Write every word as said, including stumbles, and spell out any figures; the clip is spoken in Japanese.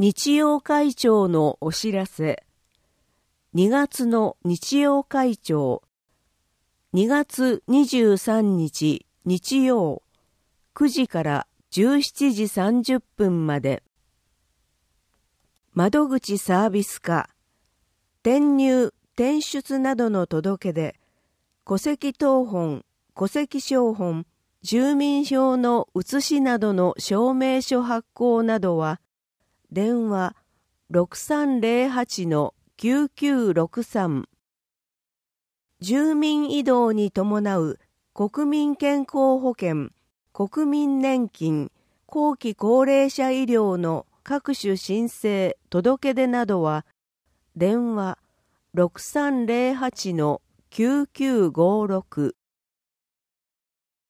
日曜会長のお知らせ。にがつの日曜会長。にがつにじゅうさんにち日曜くじからじゅうしちじさんじゅっぷんまで。窓口サービス課、転入・転出などの届け出、戸籍謄本、戸籍抄本、住民票の写しなどの証明書発行などは、電話 ろくさんゼロはちのきゅうきゅうろくさん。住民移動に伴う国民健康保険、国民年金、後期高齢者医療の各種申請・届け出などは、電話 ろくさんゼロはちのきゅうきゅうごろく。